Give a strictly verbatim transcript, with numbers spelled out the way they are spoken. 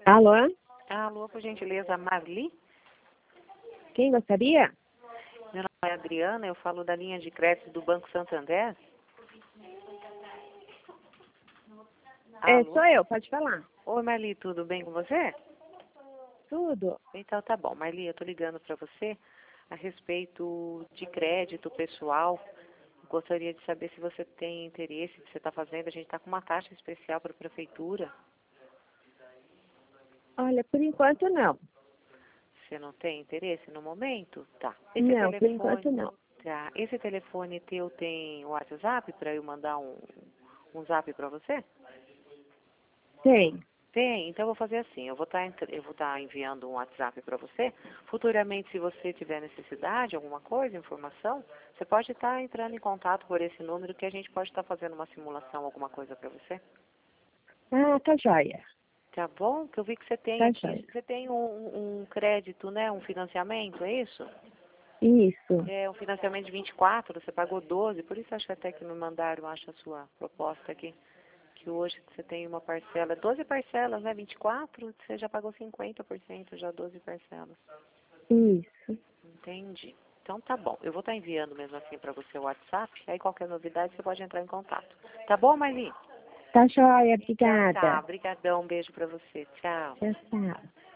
Alô? Alô, por gentileza, Marli? Quem gostaria? Meu nome é Adriana, eu falo da linha de crédito do Banco Santander. É, Alô? sou eu, pode falar. Oi, Marli, tudo bem com você? Tudo. Então tá bom. Marli, eu tô ligando para você a respeito de crédito pessoal. Gostaria de saber se você tem interesse, se você está fazendo. A gente está com uma taxa especial para a prefeitura. Olha, por enquanto não. Você não tem interesse no momento? Tá. Esse Não, por telefone, enquanto não. tá. Esse telefone teu tem o WhatsApp para eu mandar um, um zap para você? Tem. Tem, então eu vou fazer assim, eu vou estar eu vou estar enviando um WhatsApp para você. Futuramente, se você tiver necessidade, alguma coisa, informação, você pode estar entrando em contato por esse número que a gente pode estar fazendo uma simulação, alguma coisa para você. Ah, tá joia. Tá bom? Que eu vi que você tem Tá aqui, joia. você tem um, um crédito, né? Um financiamento, é isso? Isso. É um financiamento de vinte e quatro, você pagou doze, por isso acho até que me mandaram, acho a sua proposta aqui. Que hoje você tem uma parcela, doze parcelas, né? vinte e quatro, você já pagou cinquenta por cento, já doze parcelas. Isso. Entendi. Então tá bom. Eu vou estar enviando mesmo assim para você o WhatsApp, aí qualquer novidade você pode entrar em contato. Tá bom, Marli? Tá joia, Então tá, obrigada. brigadão, um beijo para você. Tchau. Tchau, tchau.